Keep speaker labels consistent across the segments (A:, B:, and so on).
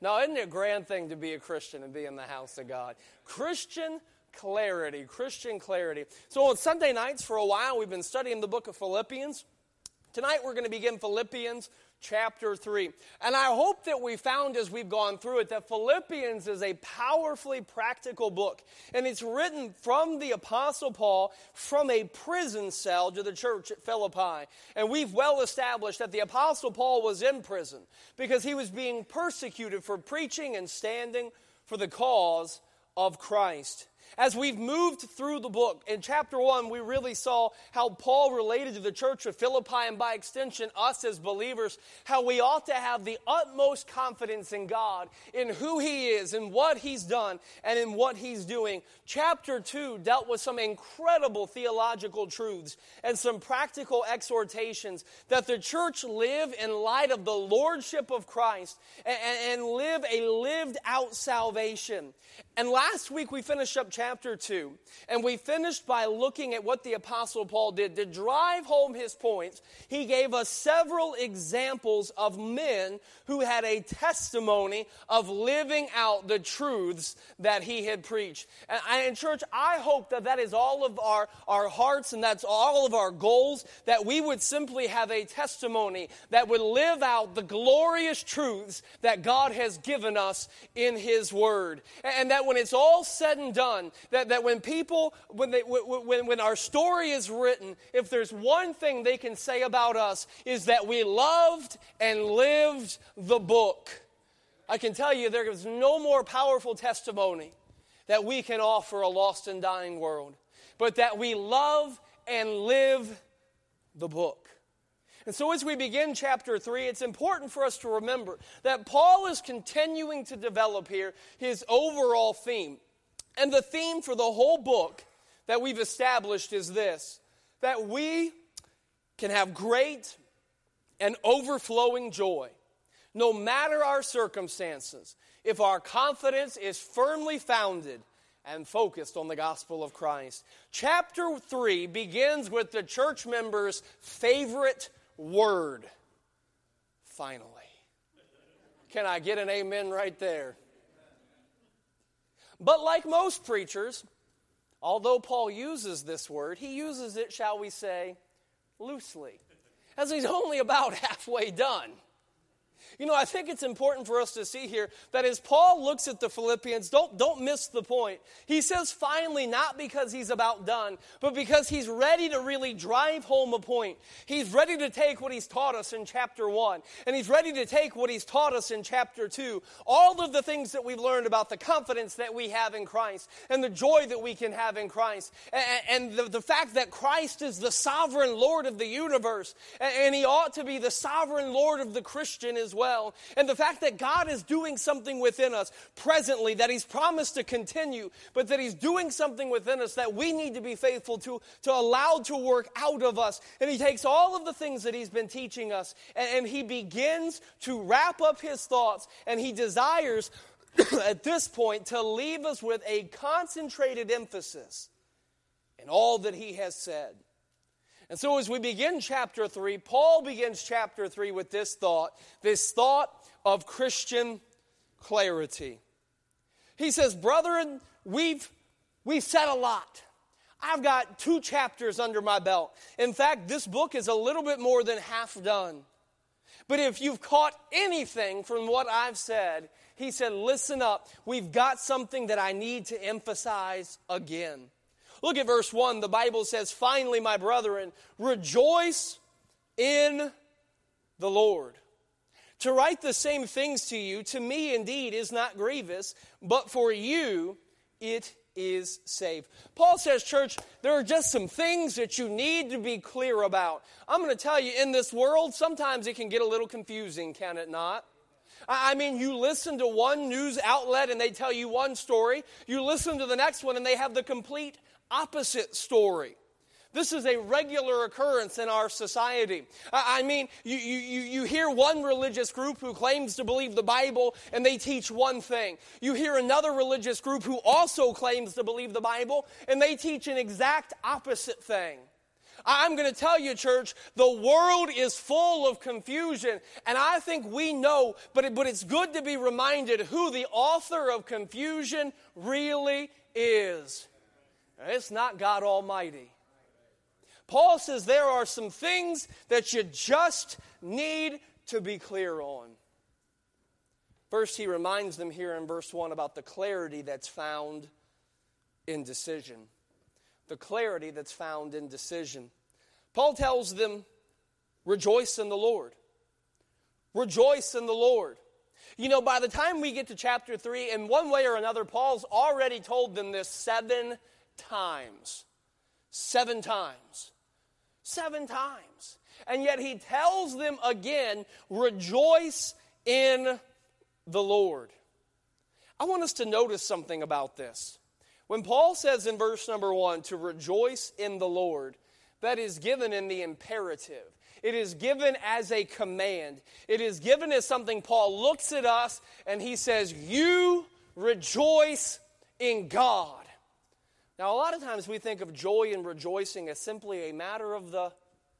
A: Now, isn't it a grand thing to be a Christian and be in the house of God? Christian clarity. So on Sunday nights for a while, we've been studying the book of Philippians. Tonight we're going to begin Philippians chapter 3. And I hope that we found as we've gone through it that Philippians is a powerfully practical book. And it's written from the Apostle Paul from a prison cell to the church at Philippi. And we've well established that the Apostle Paul was in prison because he was being persecuted for preaching and standing for the cause of Christ. As we've moved through the book, in chapter 1, we really saw how Paul related to the church of Philippi and by extension us as believers, how we ought to have the utmost confidence in God, in who He is, in what He's done, and in what He's doing. Chapter 2 dealt with some incredible theological truths and some practical exhortations that the church live in light of the lordship of Christ and live a lived out salvation. And last week we finished up chapter 2, and we finished by looking at what the Apostle Paul did. To drive home his points, he gave us several examples of men who had a testimony of living out the truths that he had preached. And church, I hope that that is all of our hearts and that's all of our goals, that we would simply have a testimony that would live out the glorious truths that God has given us in His Word. And that when it's all said and done, that when people, when our story is written, if there's one thing they can say about us, is that we loved and lived the book. I can tell you there is no more powerful testimony that we can offer a lost and dying world, but that we love and live the book. And so as we begin chapter 3, it's important for us to remember that Paul is continuing to develop here his overall theme. And the theme for the whole book that we've established is this: that we can have great and overflowing joy, no matter our circumstances, if our confidence is firmly founded and focused on the gospel of Christ. Chapter 3 begins with the church members' favorite word: finally. Can I get an amen right there? But like most preachers, although Paul uses this word, he uses it, shall we say, loosely, as he's only about halfway done. You know, I think it's important for us to see here that as Paul looks at the Philippians, don't miss the point. He says finally not because he's about done, but because he's ready to really drive home a point. He's ready to take what he's taught us in chapter 1, and he's ready to take what he's taught us in chapter 2. All of the things that we've learned about the confidence that we have in Christ and the joy that we can have in Christ, and the fact that Christ is the sovereign Lord of the universe, and He ought to be the sovereign Lord of the Christian as well. And the fact that God is doing something within us presently that He's promised to continue, but that He's doing something within us that we need to be faithful to allow to work out of us. And He takes all of the things that He's been teaching us, and He begins to wrap up His thoughts, and He desires at this point to leave us with a concentrated emphasis in all that He has said. And so as we begin chapter 3, Paul begins chapter 3 with this thought of Christian clarity. He says, brethren, we've said a lot. I've got 2 chapters under my belt. In fact, this book is a little bit more than half done. But if you've caught anything from what I've said, he said, listen up. We've got something that I need to emphasize again. Look at verse 1. The Bible says, finally, my brethren, rejoice in the Lord. To write the same things to you, to me indeed is not grievous, but for you it is safe. Paul says, church, there are just some things that you need to be clear about. I'm going to tell you, in this world, sometimes it can get a little confusing, can it not? I mean, you listen to one news outlet and they tell you one story. You listen to the next one and they have the complete opposite story. This is a regular occurrence in our society. I mean, you hear one religious group who claims to believe the Bible and they teach one thing. You hear another religious group who also claims to believe the Bible and they teach an exact opposite thing. I'm going to tell you, church, the world is full of confusion, and I think we know, but it's good to be reminded who the author of confusion really is. It's not God Almighty. Paul says there are some things that you just need to be clear on. First, he reminds them here in verse 1 about the clarity that's found in decision. The clarity that's found in decision. Paul tells them, rejoice in the Lord. Rejoice in the Lord. You know, by the time we get to chapter 3, in one way or another, Paul's already told them this 7 times. 7 times. 7 times. And yet he tells them again, rejoice in the Lord. I want us to notice something about this. When Paul says in verse number 1 to rejoice in the Lord, that is given in the imperative. It is given as a command. It is given as something Paul looks at us and he says, you rejoice in God. Now, a lot of times we think of joy and rejoicing as simply a matter of the heart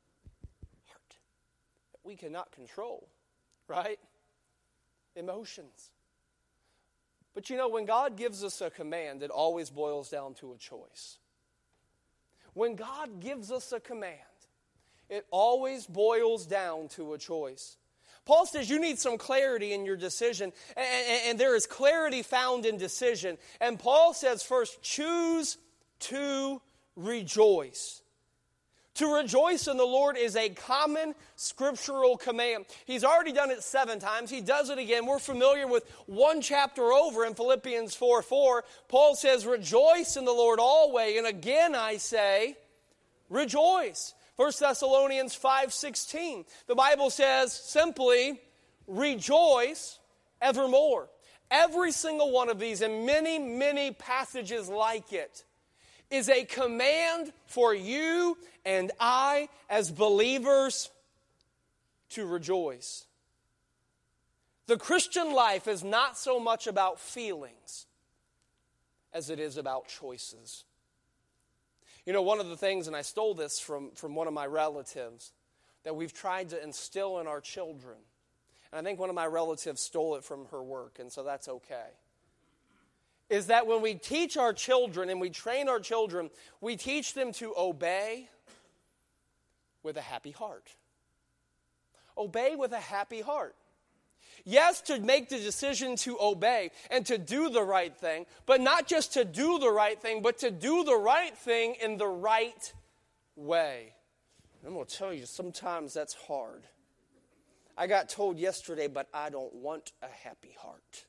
A: that we cannot control, right? Emotions. But you know, when God gives us a command, it always boils down to a choice. When God gives us a command, it always boils down to a choice. Paul says you need some clarity in your decision, and there is clarity found in decision. And Paul says first, choose to rejoice. To rejoice in the Lord is a common scriptural command. He's already done it 7 times. He does it again. We're familiar with one chapter over in Philippians 4:4. Paul says, rejoice in the Lord always. And again I say, rejoice. 1 Thessalonians 5:16. The Bible says simply, rejoice evermore. Every single one of these and many, many passages like it is a command for you and I as believers to rejoice. The Christian life is not so much about feelings as it is about choices. You know, one of the things, and I stole this from one of my relatives, that we've tried to instill in our children, and I think one of my relatives stole it from her work, and so that's okay, is that when we teach our children and we train our children, we teach them to obey with a happy heart. Obey with a happy heart. Yes, to make the decision to obey and to do the right thing, but not just to do the right thing, but to do the right thing in the right way. I'm going to tell you, sometimes that's hard. I got told yesterday, but I don't want a happy heart.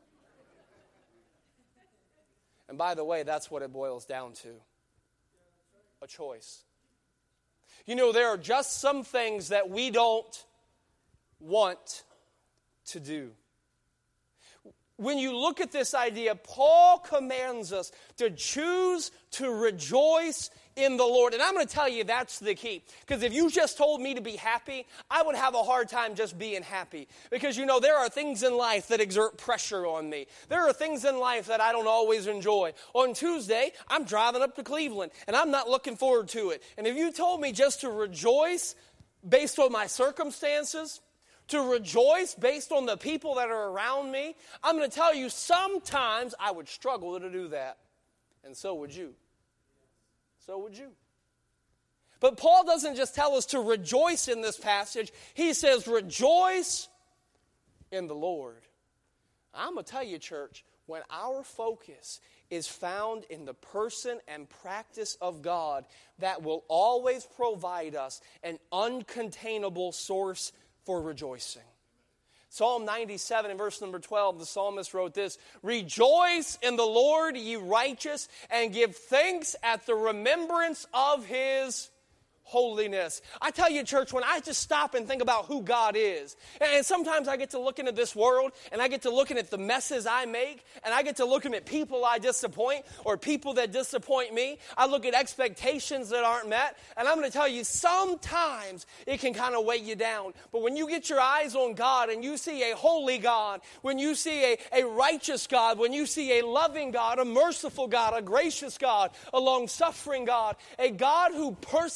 A: And by the way, that's what it boils down to. A choice. You know, there are just some things that we don't want to do. When you look at this idea, Paul commands us to choose to rejoice in the Lord. And I'm going to tell you that's the key. Because if you just told me to be happy, I would have a hard time just being happy. Because, you know, there are things in life that exert pressure on me. There are things in life that I don't always enjoy. On Tuesday, I'm driving up to Cleveland, and I'm not looking forward to it. And if you told me just to rejoice based on my circumstances, to rejoice based on the people that are around me, I'm going to tell you, sometimes I would struggle to do that. And so would you. So would you. But Paul doesn't just tell us to rejoice in this passage. He says, rejoice in the Lord. I'm going to tell you, church, when our focus is found in the person and practice of God, that will always provide us an uncontainable source for rejoicing. Psalm 97 and verse number 12, the psalmist wrote this, rejoice in the Lord, ye righteous, and give thanks at the remembrance of his holiness. I tell you, church, when I just stop and think about who God is, and sometimes I get to looking at this world, and I get to looking at the messes I make, and I get to looking at people I disappoint, or people that disappoint me. I look at expectations that aren't met, and I'm going to tell you, sometimes it can kind of weigh you down. But when you get your eyes on God, and you see a holy God, when you see a righteous God, when you see a loving God, a merciful God, a gracious God, a long-suffering God, a God who personally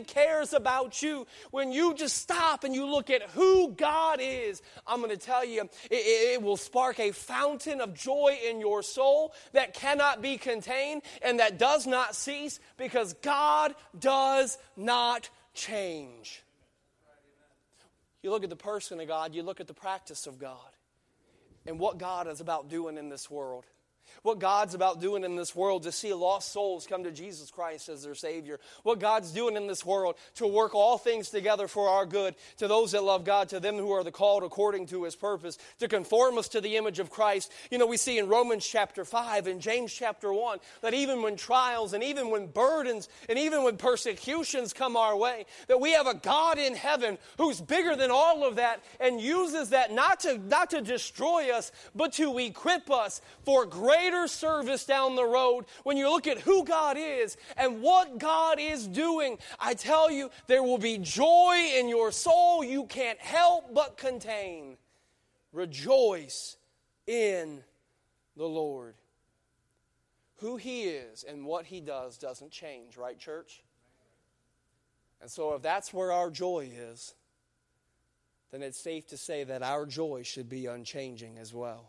A: cares about you, when you just stop and you look at who God is, I'm going to tell you, it will spark a fountain of joy in your soul that cannot be contained and that does not cease, because God does not change. You look at the person of God, you look at the practice of God, and what God is about doing in this world. What God's about doing in this world to see lost souls come to Jesus Christ as their Savior. What God's doing in this world to work all things together for our good, to those that love God, to them who are the called according to His purpose, to conform us to the image of Christ. You know, we see in Romans chapter 5 and James chapter 1 that even when trials and even when burdens and even when persecutions come our way, that we have a God in heaven who's bigger than all of that and uses that not to destroy us, but to equip us for greater service down the road. When you look at who God is and what God is doing, I tell you, there will be joy in your soul you can't help but contain. Rejoice in the Lord. Who He is and what He does doesn't change, right, church? And so if that's where our joy is, then it's safe to say that our joy should be unchanging as well.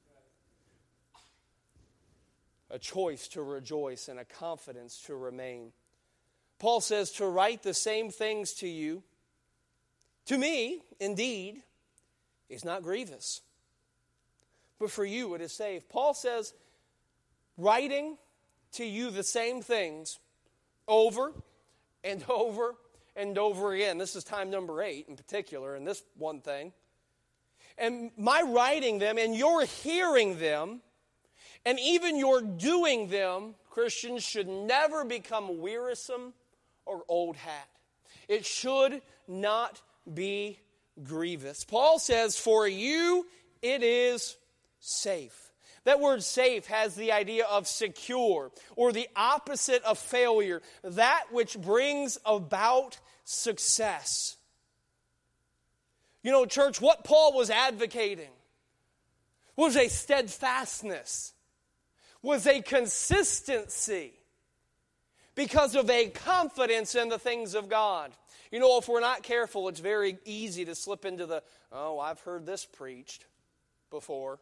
A: A choice to rejoice and a confidence to remain. Paul says to write the same things to you, to me, indeed, is not grievous, but for you it is safe. Paul says, writing to you the same things over and over and over again. This is time number 8 in particular, in this one thing. And my writing them and your hearing them, and even your doing them, Christians, should never become wearisome or old hat. It should not be grievous. Paul says, for you it is safe. That word safe has the idea of secure, or the opposite of failure, that which brings about success. You know, church, what Paul was advocating was a steadfastness, was a consistency, because of a confidence in the things of God. You know, if we're not careful, it's very easy to slip into the, oh, I've heard this preached before.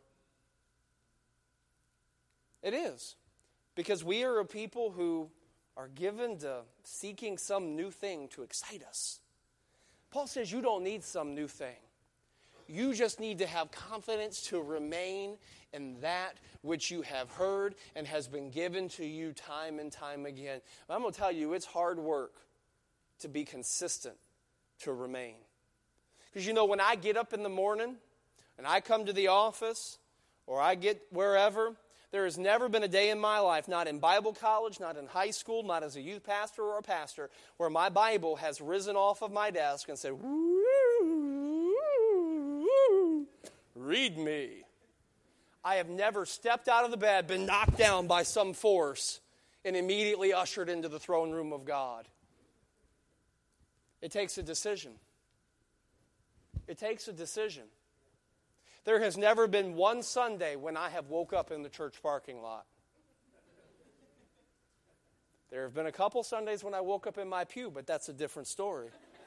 A: It is. Because we are a people who are given to seeking some new thing to excite us. Paul says you don't need some new thing. You just need to have confidence to remain in that which you have heard and has been given to you time and time again. I'm going to tell you, it's hard work to be consistent, to remain. Because you know, when I get up in the morning and I come to the office or I get wherever, there has never been a day in my life, not in Bible college, not in high school, not as a youth pastor or a pastor, where my Bible has risen off of my desk and said, read me. I have never stepped out of the bed, been knocked down by some force, and immediately ushered into the throne room of God. It takes a decision. It takes a decision. There has never been one Sunday when I have woke up in the church parking lot. There have been a couple Sundays when I woke up in my pew, but that's a different story.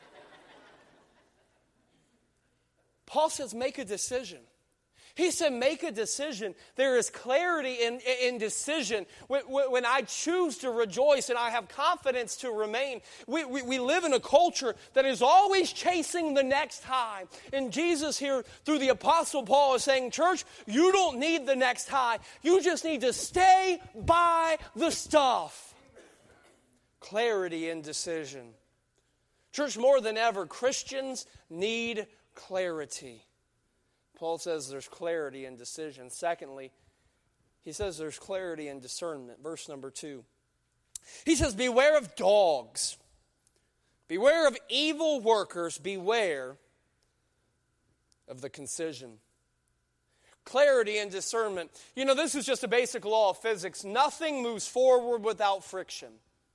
A: Paul says, make a decision. He said, make a decision. There is clarity in decision. When I choose to rejoice and I have confidence to remain, we live in a culture that is always chasing the next high. And Jesus here, through the Apostle Paul, is saying, church, you don't need the next high. You just need to stay by the stuff. Clarity in decision. Church, more than ever, Christians need clarity. Paul says there's clarity in decision. Secondly, he says there's clarity in discernment. Verse number 2. He says, beware of dogs. Beware of evil workers. Beware of the concision. Clarity and discernment. You know, this is just a basic law of physics. Nothing moves forward without friction.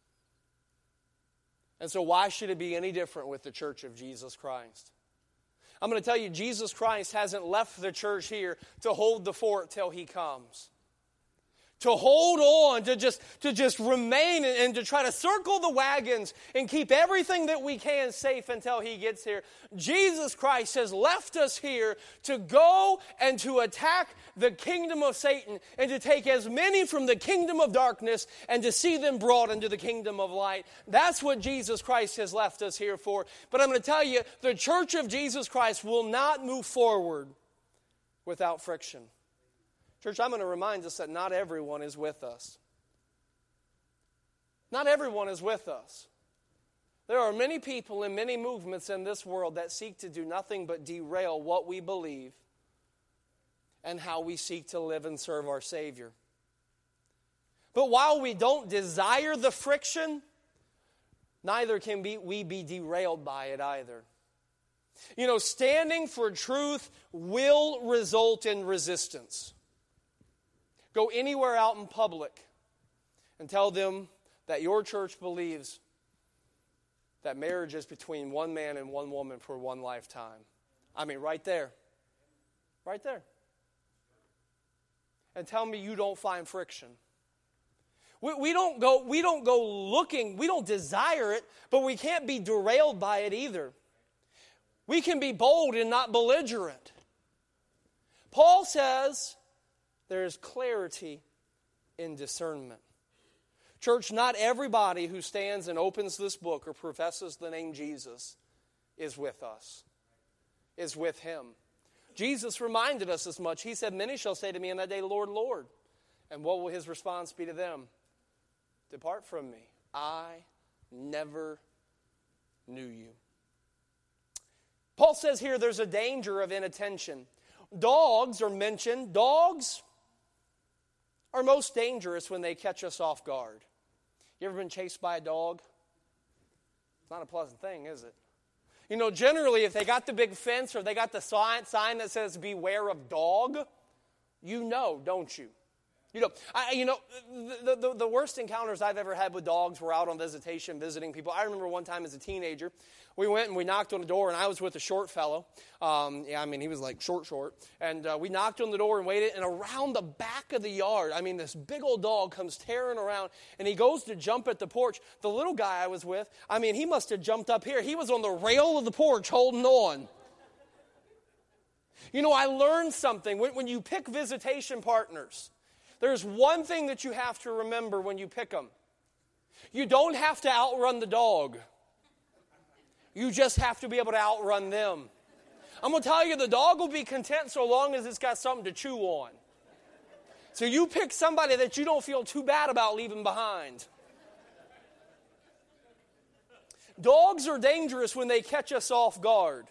A: And so why should it be any different with the Church of Jesus Christ? I'm going to tell you, Jesus Christ hasn't left the church here to hold the fort till He comes. to hold on, to just remain and to try to circle the wagons and keep everything that we can safe until He gets here. Jesus Christ has left us here to go and to attack the kingdom of Satan and to take as many from the kingdom of darkness and to see them brought into the kingdom of light. That's what Jesus Christ has left us here for. But I'm going to tell you, the church of Jesus Christ will not move forward without friction. Church, I'm going to remind us that not everyone is with us. Not everyone is with us. There are many people and many movements in this world that seek to do nothing but derail what we believe and how we seek to live and serve our Savior. But while we don't desire the friction, neither can we be derailed by it either. You know, standing for truth will result in resistance. Go anywhere out in public and tell them that your church believes that marriage is between one man and one woman for one lifetime. I mean, right there. Right there. And tell me you don't find friction. We don't go looking, we don't desire it, but we can't be derailed by it either. We can be bold and not belligerent. Paul says there is clarity in discernment. Church, not everybody who stands and opens this book or professes the name Jesus is with us, is with Him. Jesus reminded us as much. He said, many shall say to me in that day, Lord, Lord. And what will His response be to them? Depart from me. I never knew you. Paul says here there's a danger of inattention. Dogs are mentioned. Dogs are most dangerous when they catch us off guard. You ever been chased by a dog? It's not a pleasant thing, is it? You know, generally, if they got the big fence or they got the sign that says, beware of dog, you know, don't you? The worst encounters I've ever had with dogs were out on visitation, visiting people. I remember one time as a teenager, we went and we knocked on the door, and I was with a short fellow. He was like short. And we knocked on the door and waited, and around the back of the yard, this big old dog comes tearing around, and he goes to jump at the porch. The little guy I was with, he must have jumped up here. He was on the rail of the porch holding on. You know, I learned something. When you pick visitation partners, there's one thing that you have to remember when you pick them. You don't have to outrun the dog. You just have to be able to outrun them. I'm going to tell you, the dog will be content so long as it's got something to chew on. So you pick somebody that you don't feel too bad about leaving behind. Dogs are dangerous when they catch us off guard.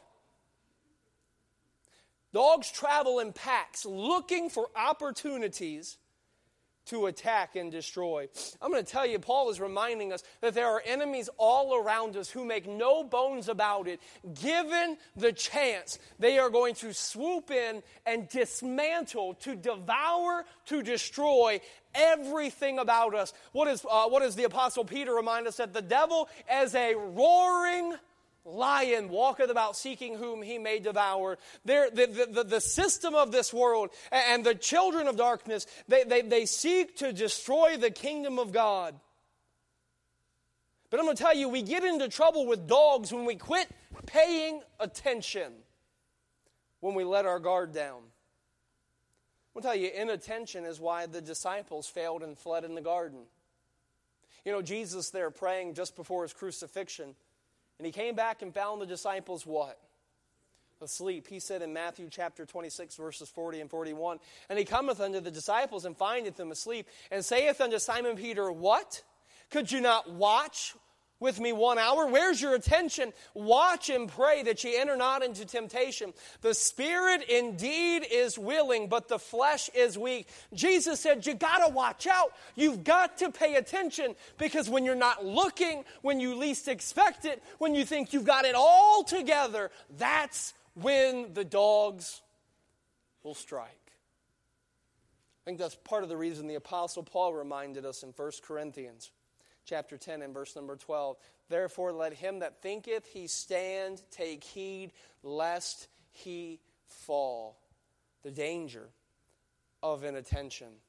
A: Dogs travel in packs looking for opportunities to attack and destroy. I'm going to tell you, Paul is reminding us that there are enemies all around us who make no bones about it. Given the chance, they are going to swoop in and dismantle, to devour, to destroy everything about us. What does the Apostle Peter remind us? That the devil, as a roaring lion, walketh about seeking whom he may devour. The system of this world and the children of darkness, they seek to destroy the kingdom of God. But I'm going to tell you, we get into trouble with dogs when we quit paying attention, when we let our guard down. I'm going to tell you, inattention is why the disciples failed and fled in the garden. You know, Jesus there praying just before His crucifixion, and He came back and found the disciples what? Asleep. He said in Matthew chapter 26, verses 40 and 41, and He cometh unto the disciples and findeth them asleep, and saith unto Simon Peter, what? Could you not watch with me 1 hour? Where's your attention? Watch and pray that ye enter not into temptation. The spirit indeed is willing, but the flesh is weak. Jesus said, you got to watch out. You've got to pay attention, because when you're not looking, when you least expect it, when you think you've got it all together, that's when the dogs will strike. I think that's part of the reason the Apostle Paul reminded us in 1 Corinthians chapter 10 and verse number 12. Therefore let him that thinketh he stand take heed lest he fall. The danger of inattention.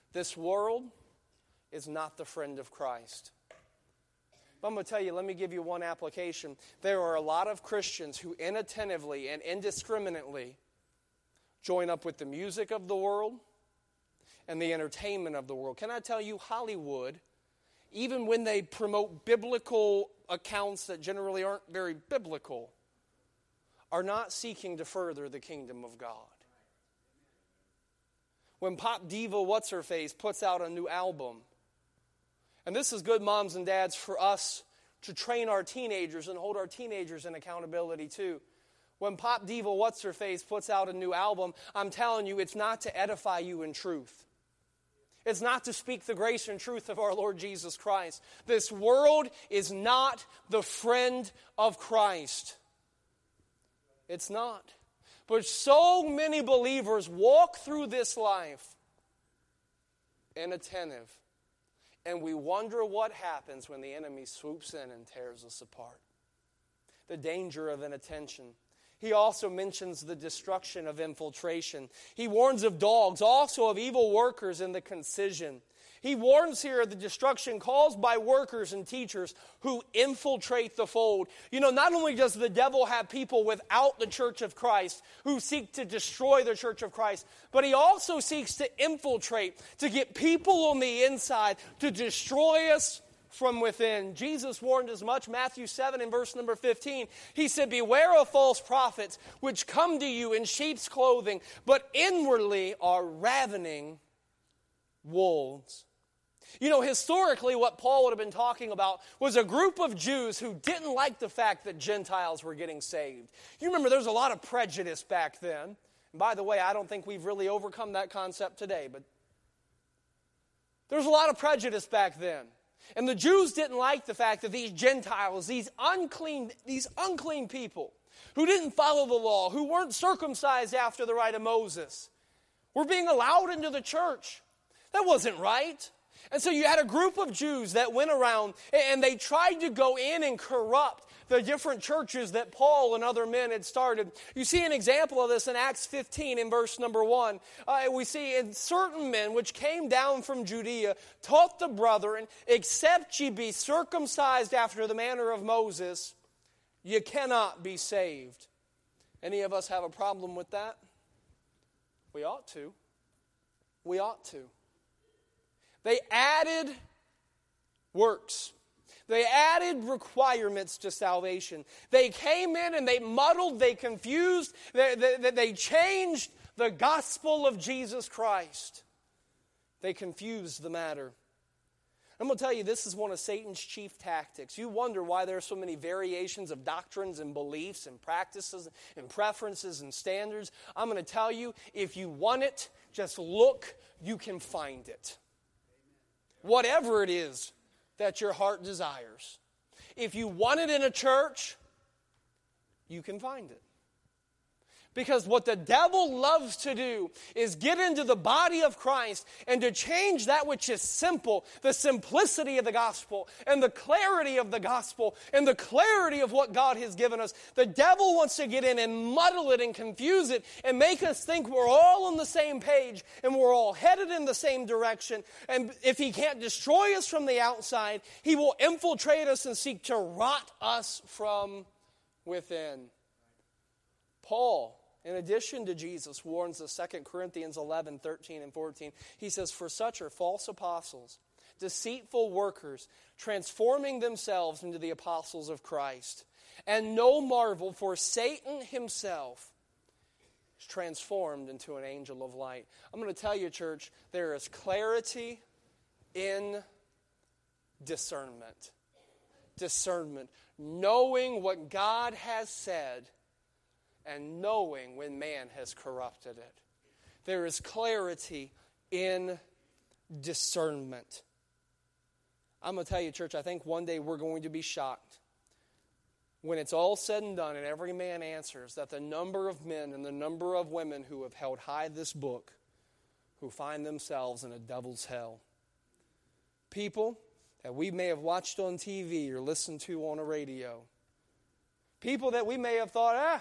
A: This world is not the friend of Christ. But I'm going to tell you, let me give you one application. There are a lot of Christians who inattentively and indiscriminately join up with the music of the world and the entertainment of the world. Can I tell you, Hollywood, even when they promote biblical accounts that generally aren't very biblical, are not seeking to further the kingdom of God. When pop diva What's-Her-Face puts out a new album, and this is good, moms and dads, for us to train our teenagers and hold our teenagers in accountability too. When pop diva What's-Her-Face puts out a new album, I'm telling you, it's not to edify you in truth. It's not to speak the grace and truth of our Lord Jesus Christ. This world is not the friend of Christ. It's not. But so many believers walk through this life inattentive. And we wonder what happens when the enemy swoops in and tears us apart. The danger of inattention. He also mentions the destruction of infiltration. He warns of dogs, also of evil workers in the concision. He warns here of the destruction caused by workers and teachers who infiltrate the fold. You know, not only does the devil have people without the church of Christ who seek to destroy the church of Christ, but he also seeks to infiltrate, to get people on the inside to destroy us from within. Jesus warned as much, Matthew 7 and verse number 15. He said, "Beware of false prophets, which come to you in sheep's clothing, but inwardly are ravening wolves." You know, historically, what Paul would have been talking about was a group of Jews who didn't like the fact that Gentiles were getting saved. You remember, there was a lot of prejudice back then. And by the way, I don't think we've really overcome that concept today, but there was a lot of prejudice back then. And the Jews didn't like the fact that these Gentiles, these unclean people who didn't follow the law, who weren't circumcised after the rite of Moses, were being allowed into the church. That wasn't right. And so you had a group of Jews that went around and they tried to go in and corrupt the different churches that Paul and other men had started. You see an example of this in Acts 15 in verse number 1. We see, "And certain men which came down from Judea taught the brethren, except ye be circumcised after the manner of Moses, ye cannot be saved." Any of us have a problem with that? We ought to. We ought to. They added works. They added requirements to salvation. They came in and they muddled, they confused, they changed the gospel of Jesus Christ. They confused the matter. I'm going to tell you, this is one of Satan's chief tactics. You wonder why there are so many variations of doctrines and beliefs and practices and preferences and standards. I'm going to tell you, if you want it, just look, you can find it. Whatever it is that your heart desires. If you want it in a church, you can find it. Because what the devil loves to do is get into the body of Christ and to change that which is simple, the simplicity of the gospel and the clarity of the gospel and the clarity of what God has given us. The devil wants to get in and muddle it and confuse it and make us think we're all on the same page and we're all headed in the same direction. And if he can't destroy us from the outside, he will infiltrate us and seek to rot us from within. Paul, in addition to Jesus, warns us, 2 Corinthians 11, 13 and 14. He says, "For such are false apostles, deceitful workers, transforming themselves into the apostles of Christ. And no marvel, for Satan himself is transformed into an angel of light." I'm going to tell you, church, there is clarity in discernment. Discernment. Knowing what God has said and knowing when man has corrupted it. There is clarity in discernment. I'm going to tell you, church, I think one day we're going to be shocked when it's all said and done and every man answers that the number of men and the number of women who have held high this book who find themselves in a devil's hell. People that we may have watched on TV or listened to on a radio. People that we may have thought,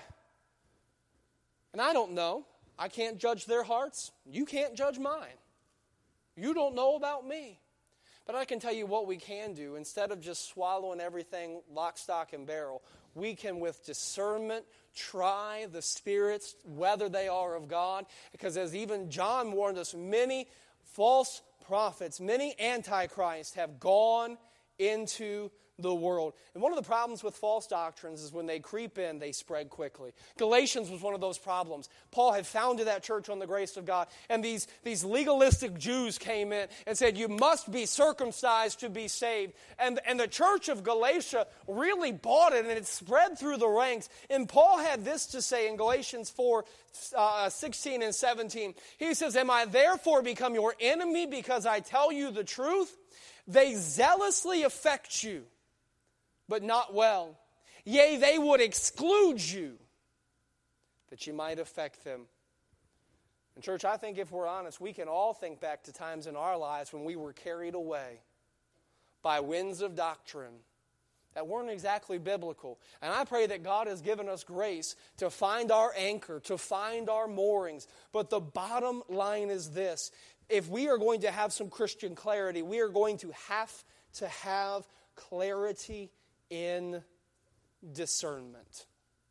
A: and I don't know. I can't judge their hearts. You can't judge mine. You don't know about me. But I can tell you what we can do. Instead of just swallowing everything lock, stock, and barrel, we can, with discernment, try the spirits, whether they are of God. Because as even John warned us, many false prophets, many antichrists have gone into the world. And one of the problems with false doctrines is when they creep in, they spread quickly. Galatians was one of those problems. Paul had founded that church on the grace of God, and these legalistic Jews came in and said, you must be circumcised to be saved. And the church of Galatia really bought it, and it spread through the ranks. And Paul had this to say in Galatians 4, 16 and 17. He says, am I therefore become your enemy because I tell you the truth? They zealously affect you, but not well. Yea, they would exclude you, that you might affect them. And church, I think if we're honest, we can all think back to times in our lives when we were carried away by winds of doctrine that weren't exactly biblical. And I pray that God has given us grace to find our anchor, to find our moorings. But the bottom line is this. If we are going to have some Christian clarity, we are going to have clarity in discernment.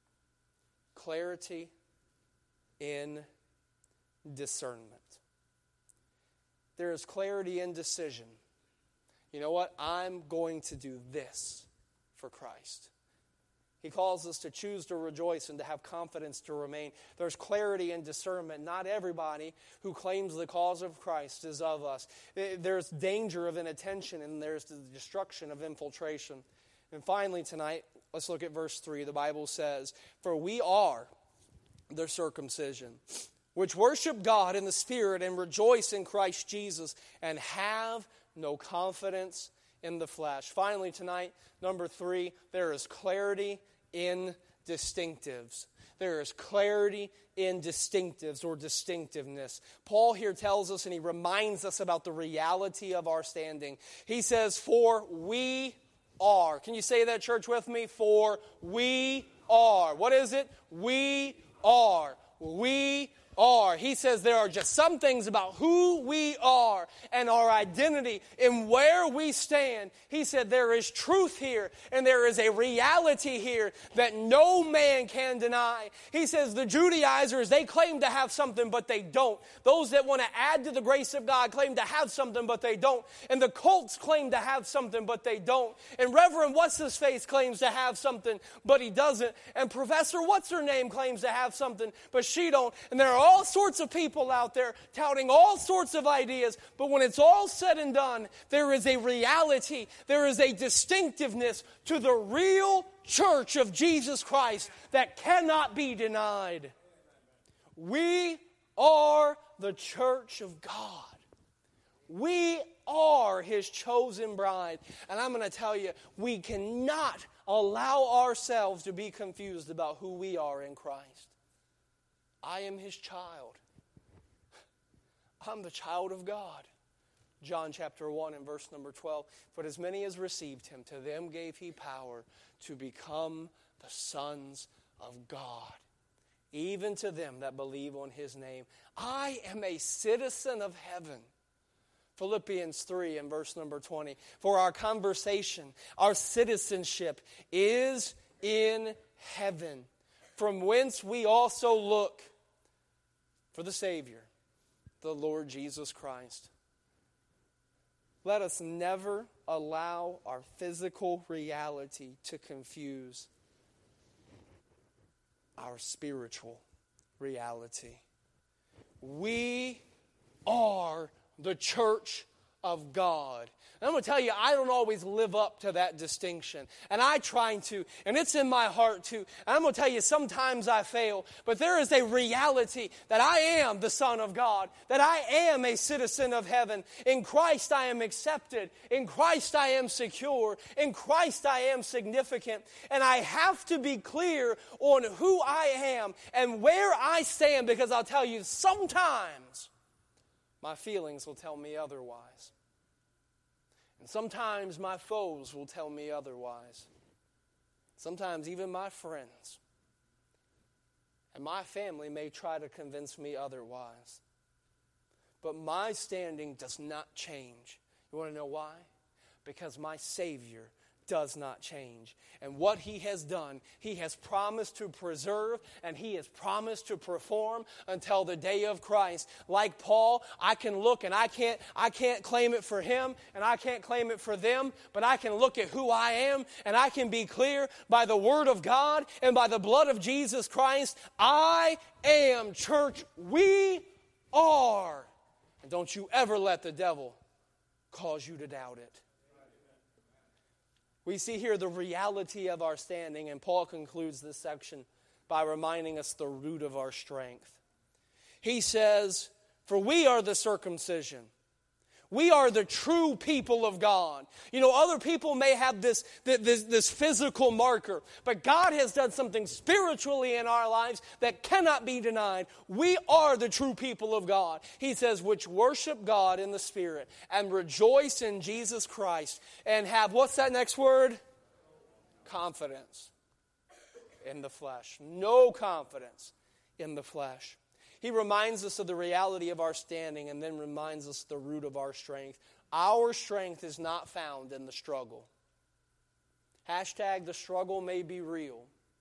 A: Clarity in discernment. There is clarity in decision. You know what? I'm going to do this for Christ. He calls us to choose to rejoice and to have confidence to remain. There's clarity in discernment. Not everybody who claims the cause of Christ is of us. There's danger of inattention, and there's the destruction of infiltration. And finally tonight, let's look at verse 3. The Bible says, for we are the circumcision, which worship God in the Spirit and rejoice in Christ Jesus and have no confidence in the flesh. Finally tonight, number 3, there is clarity in distinctives. There is clarity in distinctives or distinctiveness. Paul here tells us and he reminds us about the reality of our standing. He says, for we are. Can you say that, church, with me? For we are. What is it? We are. We are. He says there are just some things about who we are and our identity and where we stand. He said there is truth here and there is a reality here that no man can deny. He says the Judaizers, they claim to have something, but they don't. Those that want to add to the grace of God claim to have something, but they don't. And the cults claim to have something, but they don't. And Reverend What's-His-Face claims to have something, but he doesn't. And Professor What's-Her-Name claims to have something, but she don't. And there are all sorts of people out there touting all sorts of ideas, but when it's all said and done, there is a reality, there is a distinctiveness to the real church of Jesus Christ that cannot be denied. We are the church of God. We are His chosen bride. And I'm going to tell you, we cannot allow ourselves to be confused about who we are in Christ. I am His child. I'm the child of God. John chapter 1 and verse number 12. But as many as received Him, to them gave He power to become the sons of God, even to them that believe on His name. I am a citizen of heaven. Philippians 3 and verse number 20. For our conversation, our citizenship is in heaven, from whence we also look for the Savior, the Lord Jesus Christ. Let us never allow our physical reality to confuse our spiritual reality. We are the church of God. And I'm going to tell you, I don't always live up to that distinction. And I try to, and it's in my heart too. And I'm going to tell you, sometimes I fail. But there is a reality that I am the Son of God, that I am a citizen of heaven. In Christ I am accepted. In Christ I am secure. In Christ I am significant. And I have to be clear on who I am and where I stand, because I'll tell you, sometimes my feelings will tell me otherwise. And sometimes my foes will tell me otherwise. Sometimes even my friends and my family may try to convince me otherwise. but my standing does not change. You want to know why? Because my Savior does not change. And what He has done, He has promised to preserve, and He has promised to perform until the day of Christ. Like Paul, I can look and I can't claim it for him, and I can't claim it for them, but I can look at who I am, and I can be clear by the Word of God and by the blood of Jesus Christ. I am, church. We are. And don't you ever let the devil cause you to doubt it. We see here the reality of our standing, and Paul concludes this section by reminding us the root of our strength. He says, for we are the circumcision. We are the true people of God. You know, other people may have this physical marker, but God has done something spiritually in our lives that cannot be denied. We are the true people of God. He says, which worship God in the Spirit and rejoice in Jesus Christ and have, what's that next word? Confidence in the flesh. No confidence in the flesh. He reminds us of the reality of our standing and then reminds us the root of our strength. Our strength is not found in the struggle. Hashtag the struggle may be real,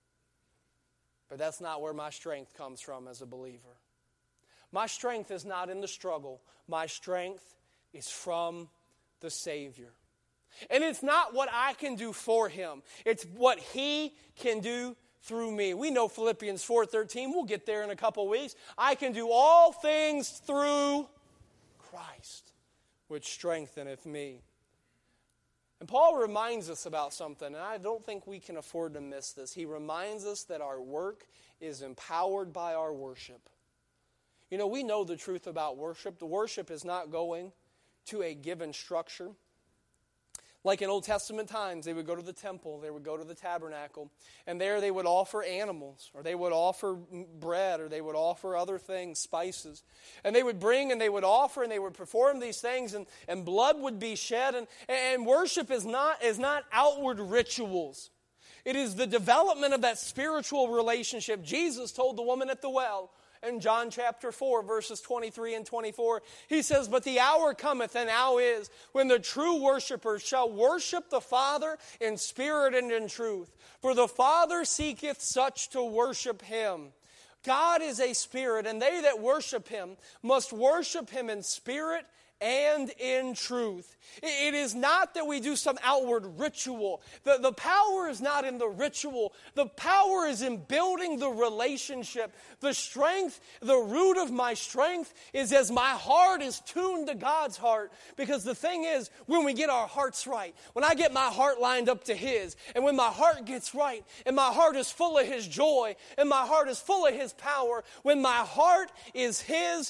A: but that's not where my strength comes from as a believer. My strength is not in the struggle. My strength is from the Savior. And it's not what I can do for Him. It's what He can do through me. We know Philippians 4:13. We'll get there in a couple weeks. I can do all things through Christ, which strengtheneth me. And Paul reminds us about something, and I don't think we can afford to miss this. He reminds us that our work is empowered by our worship. You know, we know the truth about worship. The worship is not going to a given structure. Like in Old Testament times, they would go to the temple, they would go to the tabernacle, and there they would offer animals, or they would offer bread, or they would offer other things, spices. And they would bring and they would offer and they would perform these things, and blood would be shed. And worship is not outward rituals. It is the development of that spiritual relationship. Jesus told the woman at the well, in John chapter 4, verses 23 and 24, He says, but the hour cometh, and now is, when the true worshipers shall worship the Father in spirit and in truth. For the Father seeketh such to worship Him. God is a spirit, and they that worship Him must worship Him in spirit and in truth. It is not that we do some outward ritual. The power is not in the ritual. The power is in building the relationship. The strength, the root of my strength is as my heart is tuned to God's heart. Because the thing is, when we get our hearts right, when I get my heart lined up to His, and when my heart gets right, and my heart is full of His joy, and my heart is full of His power, when my heart is His,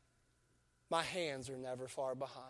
A: my hands are never far behind.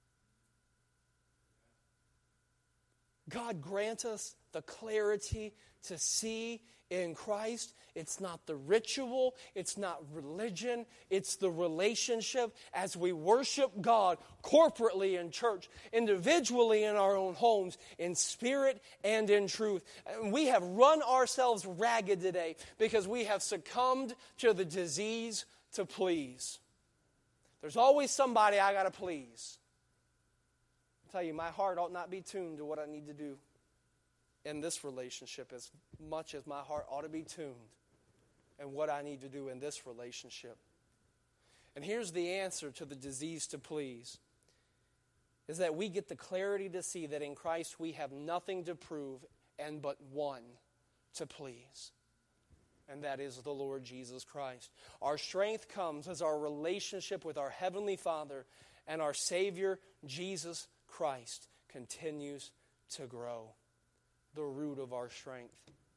A: God grant us the clarity to see in Christ. It's not the ritual, it's not religion, it's the relationship as we worship God corporately in church, individually in our own homes, in spirit and in truth. And we have run ourselves ragged today because we have succumbed to the disease to please. There's always somebody I got to please. I tell you, my heart ought not be tuned to what I need to do in this relationship as much as my heart ought to be tuned and what I need to do in this relationship. And here's the answer to the disease to please, is that we get the clarity to see that in Christ we have nothing to prove and but one to please. And that is the Lord Jesus Christ. Our strength comes as our relationship with our Heavenly Father and our Savior, Jesus Christ, continues to grow. The root of our strength.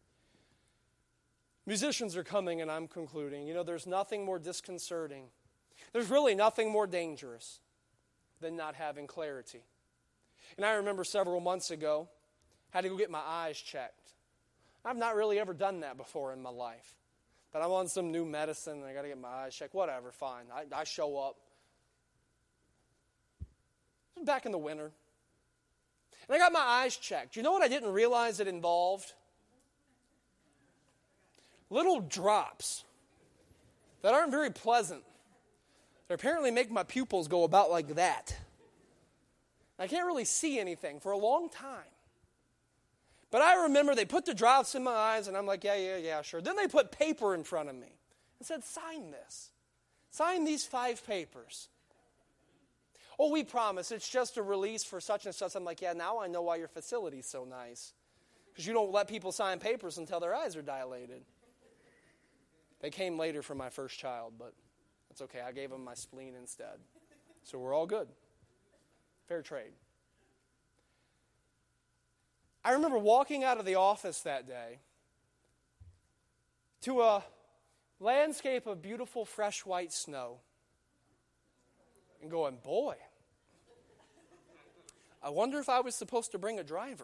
A: Musicians are coming, and I'm concluding. You know, there's nothing more disconcerting. There's really nothing more dangerous than not having clarity. And I remember several months ago, I had to go get my eyes checked. I've not really ever done that before in my life. But I'm on some new medicine, and I got to get my eyes checked. Whatever, fine. I show up. It was back in the winter. And I got my eyes checked. You know what I didn't realize it involved? Little drops that aren't very pleasant. They apparently make my pupils go about like that. I can't really see anything for a long time. But I remember they put the drops in my eyes, and I'm like, yeah, sure. Then they put paper in front of me and said, sign this. Sign these 5 papers. Oh, we promise it's just a release for such and such. I'm like, yeah, now I know why your facility's so nice. Because you don't let people sign papers until their eyes are dilated. They came later for my first child, but that's okay. I gave them my spleen instead. So we're all good. Fair trade. I remember walking out of the office that day to a landscape of beautiful fresh white snow and going, boy, I wonder if I was supposed to bring a driver.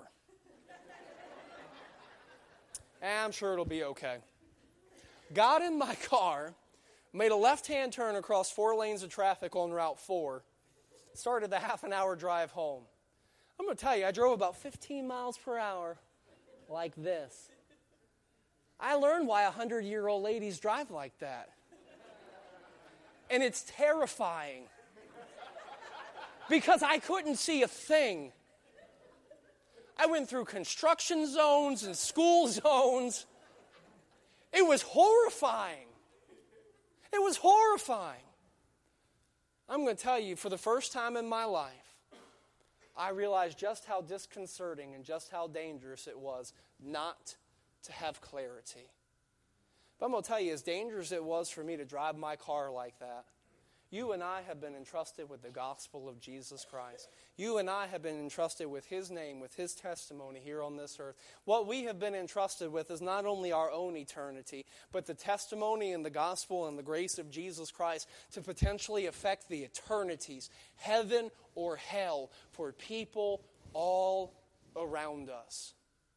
A: I'm sure it'll be okay. Got in my car, made a left-hand turn across 4 lanes of traffic on Route 4, started the half-an-hour drive home. I'm going to tell you, I drove about 15 miles per hour like this. I learned why 100-year-old ladies drive like that. And it's terrifying. Because I couldn't see a thing. I went through construction zones and school zones. It was horrifying. It was horrifying. I'm going to tell you, for the first time in my life, I realized just how disconcerting and just how dangerous it was not to have clarity. But I'm going to tell you, as dangerous as it was for me to drive my car like that, you and I have been entrusted with the gospel of Jesus Christ. You and I have been entrusted with His name, with His testimony here on this earth. What we have been entrusted with is not only our own eternity, but the testimony and the gospel and the grace of Jesus Christ to potentially affect the eternities, heaven or hell, for people all around us.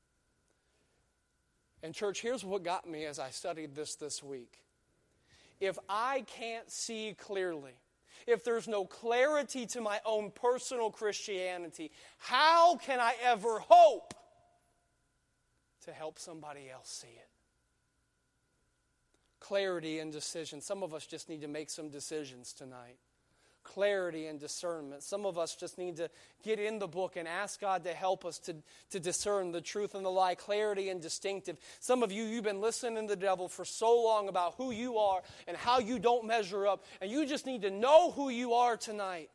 A: And church, here's what got me as I studied this week. If I can't see clearly, if there's no clarity to my own personal Christianity, how can I ever hope to help somebody else see it? Clarity and decision. Some of us just need to make some decisions tonight. Clarity and discernment. Some of us just need to get in the book and ask God to help us to discern the truth and the lie. Clarity and distinctive. Some of you, you've been listening to the devil for so long about who you are and how you don't measure up, and you just need to know who you are tonight.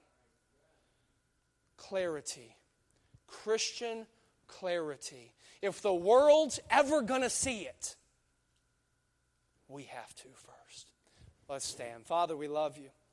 A: Clarity. Christian clarity. If the world's ever going to see it, we have to first. Let's stand. Father, we love you.